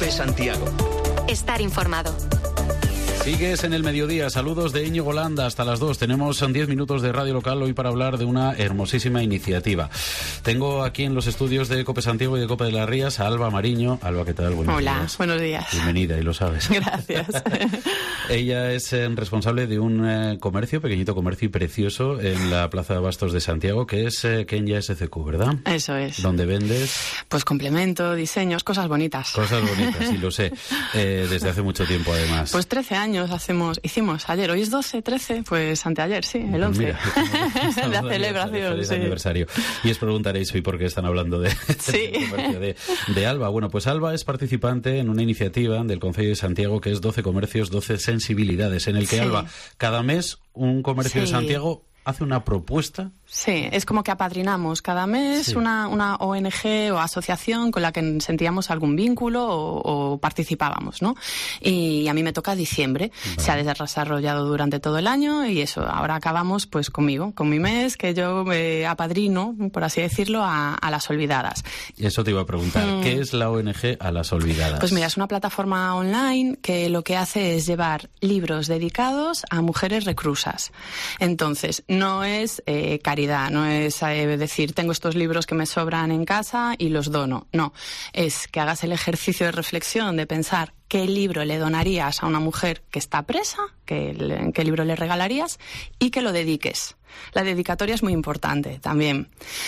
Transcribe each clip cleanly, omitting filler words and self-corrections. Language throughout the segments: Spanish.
COPE Santiago. Estar informado. Sigues en el mediodía. Saludos de Íñigo Landa hasta las 2. Tenemos 10 minutos de radio local hoy para hablar de una hermosísima iniciativa. Tengo aquí en los estudios de COPE Santiago y de COPE de las Rías a Alba Mariño. Alba, ¿qué tal? Buenos días. Buenos días. Bienvenida, y lo sabes. Gracias. Ella es responsable de un comercio, pequeñito comercio y precioso en la Plaza de Abastos de Santiago, que es Kenya SCQ, ¿verdad? Eso es. ¿Dónde vendes? Pues complemento, diseños, cosas bonitas. Cosas bonitas, sí, lo sé. Desde hace mucho tiempo, además. Pues 13 años hicimos ayer. Hoy es 12, 13, pues anteayer, sí, el 11. Mira, la celebración, feliz sí. aniversario. Y os preguntaréis hoy por qué están hablando de comercio de Alba. Bueno, pues Alba es participante en una iniciativa del Concello de Santiago que es 12 comercios, 12 sensibilidades, en el que Alba, cada mes un comercio de Santiago hace una propuesta. Sí, es como que apadrinamos cada mes una ONG o asociación con la que sentíamos algún vínculo o participábamos, ¿no? Y a mí me toca diciembre. Vale. Se ha desarrollado durante todo el año y eso, ahora acabamos pues conmigo, con mi mes, que yo apadrino, por así decirlo, a las olvidadas. Y eso te iba a preguntar, ¿qué es la ONG a las olvidadas? Pues mira, es una plataforma online que lo que hace es llevar libros dedicados a mujeres reclusas. Entonces, no es caridad, no es decir, tengo estos libros que me sobran en casa y los dono. No, es que hagas el ejercicio de reflexión, de pensar qué libro le donarías a una mujer que está presa, qué libro le regalarías y que lo dediques. La dedicatoria es muy importante también.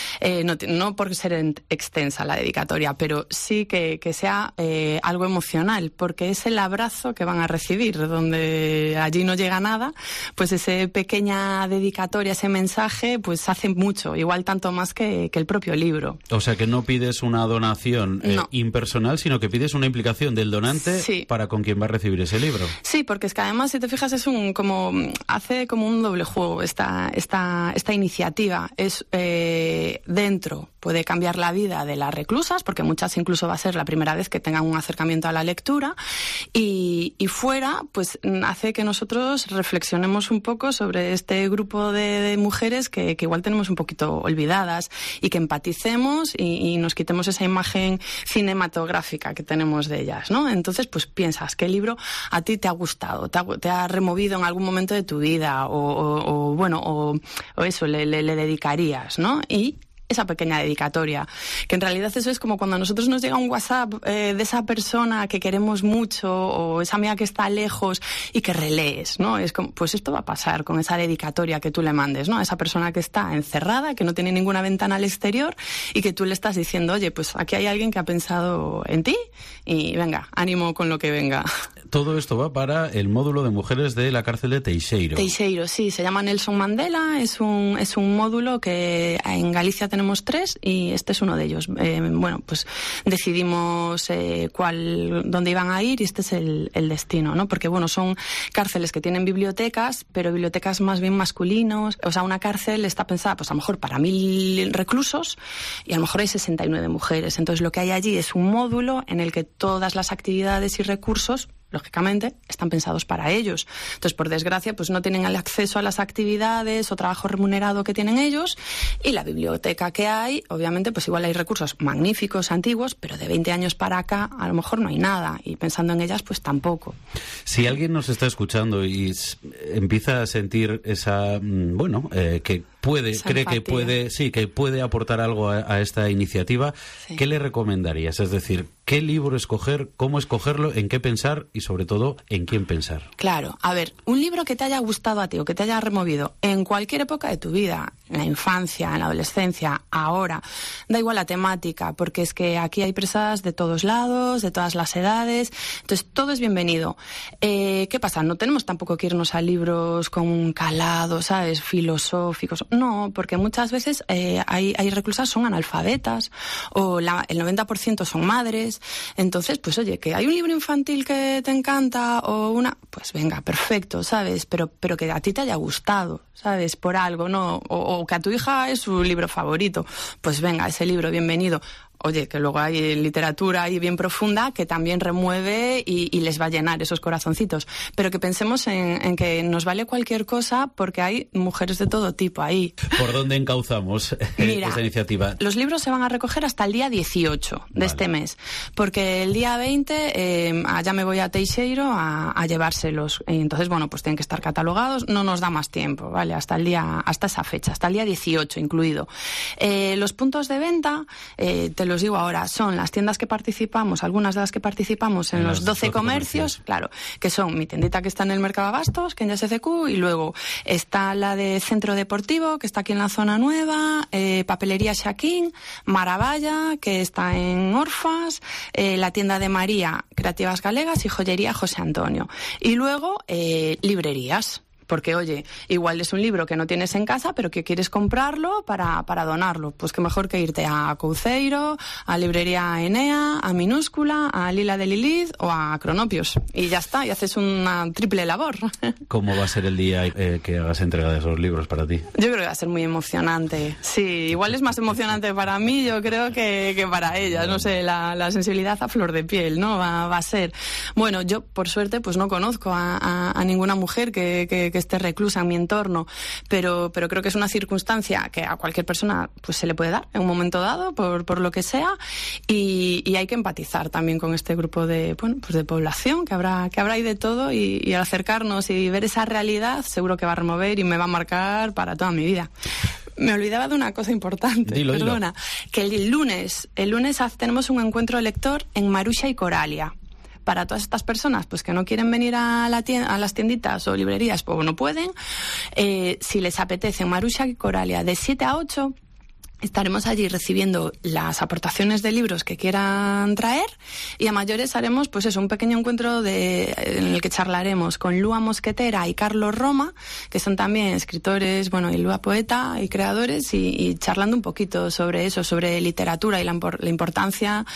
No por ser extensa la dedicatoria, pero sí que sea algo emocional, porque es el abrazo que van a recibir, donde allí no llega nada, pues esa pequeña dedicatoria, ese mensaje, pues hace mucho, igual tanto más que el propio libro. O sea que no pides una donación impersonal, sino que pides una implicación del donante para con quien va a recibir ese libro. Sí, porque es que además, si te fijas, hace como un doble juego esta iniciativa. Es dentro, puede cambiar la vida de las reclusas, porque muchas incluso va a ser la primera vez que tengan un acercamiento a la lectura, y fuera, pues hace que nosotros reflexionemos un poco sobre este grupo de mujeres que igual tenemos un poquito olvidadas, y que empaticemos y nos quitemos esa imagen cinematográfica que tenemos de ellas, ¿no? Entonces, pues piensas, ¿qué libro a ti te ha gustado? ¿Te ha removido en algún momento de tu vida? O eso le dedicarías, ¿no? Y esa pequeña dedicatoria, que en realidad eso es como cuando a nosotros nos llega un WhatsApp de esa persona que queremos mucho o esa amiga que está lejos y que relees, ¿no? Es como, pues esto va a pasar con esa dedicatoria que tú le mandes, ¿no? A esa persona que está encerrada, que no tiene ninguna ventana al exterior y que tú le estás diciendo, oye, pues aquí hay alguien que ha pensado en ti y venga, ánimo con lo que venga. Todo esto va para el módulo de mujeres de la cárcel de Teixeiro. Teixeiro, sí, se llama Nelson Mandela, es un módulo que en Galicia tenemos 3 y este es uno de ellos. Pues decidimos dónde iban a ir y este es el destino, ¿no? Porque son cárceles que tienen bibliotecas, pero bibliotecas más bien masculinos. O sea, una cárcel está pensada, pues a lo mejor para 1000 reclusos y a lo mejor hay 69 mujeres. Entonces lo que hay allí es un módulo en el que todas las actividades y recursos, lógicamente, están pensados para ellos. Entonces, por desgracia, pues no tienen el acceso a las actividades o trabajo remunerado que tienen ellos, y la biblioteca que hay, obviamente, pues igual hay recursos magníficos, antiguos, pero de 20 años para acá a lo mejor no hay nada, y pensando en ellas, pues tampoco. Si alguien nos está escuchando y empieza a sentir esa, que puede aportar algo a esta iniciativa, ¿qué le recomendarías? Es decir, ¿qué libro escoger, cómo escogerlo, en qué pensar y sobre todo en quién pensar? Claro, a ver, un libro que te haya gustado a ti o que te haya removido en cualquier época de tu vida, en la infancia, en la adolescencia, ahora, da igual la temática, porque es que aquí hay presas de todos lados, de todas las edades, entonces todo es bienvenido. ¿Qué pasa? No tenemos tampoco que irnos a libros con un calado, ¿sabes?, filosóficos. No, porque muchas veces hay reclusas son analfabetas o el 90% son madres. Entonces, pues oye, que hay un libro infantil que te encanta pues venga, perfecto, ¿sabes? Pero que a ti te haya gustado, ¿sabes? Por algo, ¿no? O que a tu hija es su libro favorito. Pues venga, ese libro, bienvenido. oye, que luego hay literatura ahí bien profunda que también remueve y les va a llenar esos corazoncitos. Pero que pensemos en que nos vale cualquier cosa porque hay mujeres de todo tipo ahí. ¿Por dónde encauzamos esta iniciativa? Los libros se van a recoger hasta el día 18 de este mes, porque el día 20 ya me voy a Teixeiro a llevárselos. Y entonces, bueno, pues tienen que estar catalogados. No nos da más tiempo, ¿vale? Hasta esa fecha, hasta el día 18 incluido. Los puntos de venta, te los digo ahora, son las tiendas que participamos, algunas de las que participamos en los 12 comercios, claro, que son mi tiendita que está en el Mercado Abastos, que en SCQ, y luego está la de Centro Deportivo, que está aquí en la Zona Nueva, Papelería Shaquín, Maravalla, que está en Orfas, la tienda de María, Creativas Galegas, y Joyería José Antonio. Y luego, librerías. Porque, oye, igual es un libro que no tienes en casa, pero que quieres comprarlo para donarlo. Pues qué mejor que irte a Couceiro, a Librería Enea, a Minúscula, a Lila de Lilith o a Cronopios. Y ya está, y haces una triple labor. ¿Cómo va a ser el día que hagas entrega de esos libros para ti? Yo creo que va a ser muy emocionante. Sí, igual es más emocionante para mí, yo creo, que para ellas. No sé, la sensibilidad a flor de piel, ¿no? Va a ser. Bueno, yo, por suerte, pues no conozco a ninguna mujer que esté reclusa en mi entorno, pero creo que es una circunstancia que a cualquier persona pues se le puede dar en un momento dado, por lo que sea, y hay que empatizar también con este grupo de población, que habrá ahí de todo, y al acercarnos y ver esa realidad, seguro que va a remover y me va a marcar para toda mi vida. Me olvidaba de una cosa importante, perdona, que el lunes tenemos un encuentro de lector en Marusha y Coralia. Para todas estas personas pues que no quieren venir a las tienditas o librerías, pues no pueden, si les apetece, Marusha y Coralia, de 7 a 8, estaremos allí recibiendo las aportaciones de libros que quieran traer, y a mayores haremos pues eso, un pequeño encuentro en el que charlaremos con Lua Mosquetera y Carlos Roma, que son también escritores, bueno, y Lua poeta y creadores, y charlando un poquito sobre eso, sobre literatura y la importancia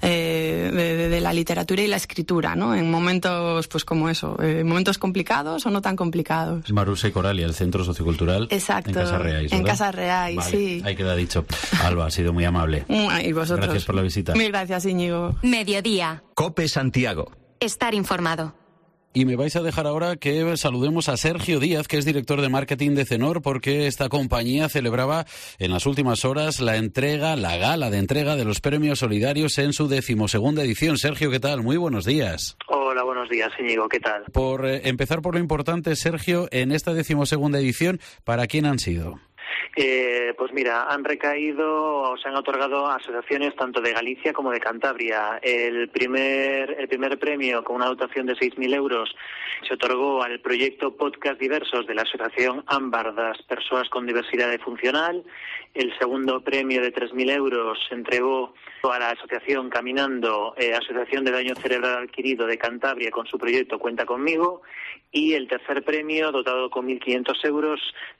de la literatura y la escritura, ¿no? En momentos pues como eso, momentos complicados o no tan complicados. Marusha y Coralia, el Centro Sociocultural. Exacto. En Casa Reais, ¿verdad? En Casa Reais, vale, sí. Ahí queda dicho. Alba, ha sido muy amable. Y vosotros. Gracias por la visita. Mil gracias, Íñigo. Mediodía. COPE Santiago. Estar informado. Y me vais a dejar ahora que saludemos a Sergio Díaz, que es director de marketing de Cenor, porque esta compañía celebraba en las últimas horas la gala de entrega de los premios solidarios en su 12ª edición. Sergio, ¿qué tal? Muy buenos días. Hola, buenos días, Íñigo, ¿qué tal? Por empezar por lo importante, Sergio, en esta 12ª edición, ¿para quién han sido? Pues mira, se han otorgado asociaciones tanto de Galicia como de Cantabria. El primer premio, con una dotación de 6.000 euros, se otorgó al proyecto Podcast Diversos de la Asociación Ámbar das Persoas con Diversidade Funcional. El segundo premio de 3.000 euros se entregó a la asociación Caminando, Asociación de Daño Cerebral Adquirido de Cantabria, con su proyecto Cuenta Conmigo. Y el tercer premio, dotado con 1.500 euros,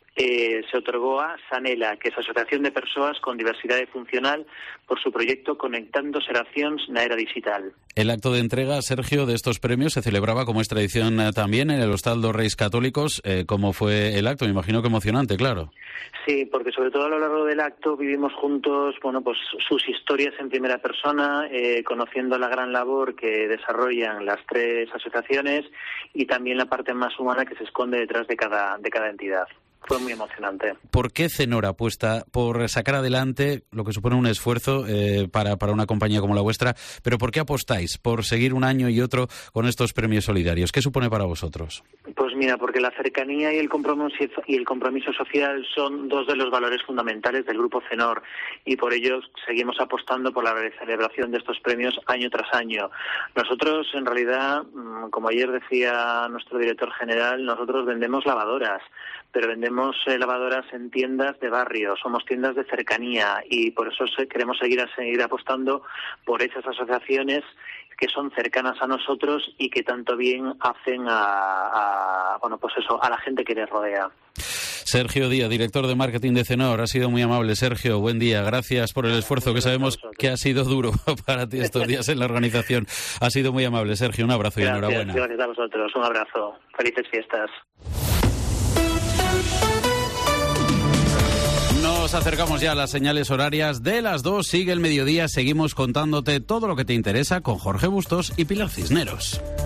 se otorgó a Sanela, que es Asociación de Persoas con Diversidade Funcional, por su proyecto Conectando Xeracións na Era Digital. El acto de entrega, Sergio, de estos premios se celebraba, como es tradición también, en el Hostal dos Reis Católicos. ¿Cómo fue el acto? Me imagino que emocionante, claro. Sí, porque sobre todo a lo largo del acto vivimos juntos, pues sus historias en primera persona, conociendo la gran labor que desarrollan las tres asociaciones y también la parte más humana que se esconde detrás de cada entidad. Fue muy emocionante. ¿Por qué Cenor apuesta por sacar adelante lo que supone un esfuerzo para una compañía como la vuestra? Pero ¿por qué apostáis por seguir un año y otro con estos premios solidarios? ¿Qué supone para vosotros? Pues mira, porque la cercanía y el compromiso social son dos de los valores fundamentales del Grupo Cenor, y por ello seguimos apostando por la celebración de estos premios año tras año. Nosotros, en realidad, como ayer decía nuestro director general, nosotros vendemos lavadoras, pero vendemos lavadoras en tiendas de barrio, somos tiendas de cercanía, y por eso queremos seguir apostando por esas asociaciones que son cercanas a nosotros y que tanto bien hacen a la gente que les rodea. Sergio Díaz, director de marketing de Cenor, ha sido muy amable. Sergio, buen día. Gracias por el esfuerzo, que sabemos que ha sido duro para ti estos días en la organización. Ha sido muy amable, Sergio. Un abrazo y enhorabuena. Gracias a vosotros. Un abrazo. Felices fiestas. Nos Nos acercamos ya a las señales horarias de las 2. Sigue el mediodía, seguimos contándote todo lo que te interesa con Jorge Bustos y Pilar Cisneros.